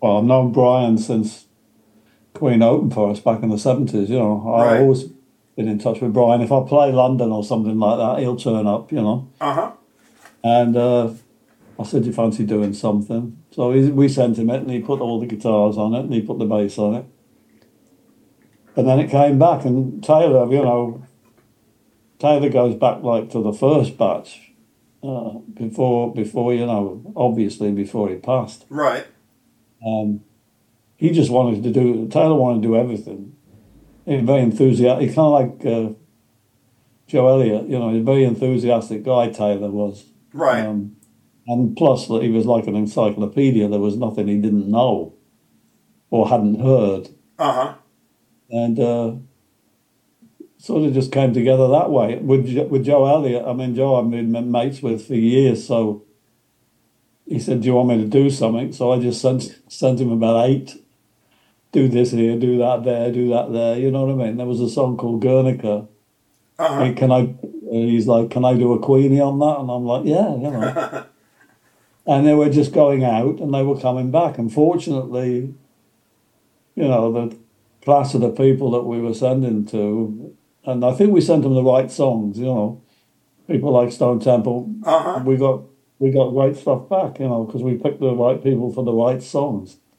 Well, I've known Brian since Queen opened for us back in the 70s. I Right. always been in touch with Brian. If I play London or something like that, he'll turn up. Uh-huh. And I said, you fancy doing something? So we sent him it and he put all the guitars on it and he put the bass on it. And then it came back and Taylor goes back like to the first batch before, obviously before he passed. Right. Um, Taylor wanted to do everything. He was very enthusiastic. He kind of like Joe Elliott, he's a very enthusiastic guy, Taylor was. Right. Um, and plus that he was like an encyclopedia. There was nothing he didn't know or hadn't heard. Uh-huh. And sort of just came together that way with Joe Elliott. I mean, Joe I've been mates with for years, so he said, "Do you want me to do something?" So I just sent him about eight. Do this here, do that there, do that there. You know what I mean? There was a song called Guernica. Uh-huh. Hey, can I? He's like, "Can I do a Queenie on that?" And I'm like, "Yeah." And they were just going out, and they were coming back. And fortunately, the class of the people that we were sending to, and I think we sent them the right songs. People like Stone Temple, Uh-huh. we got great stuff back, because we picked the right people for the right songs.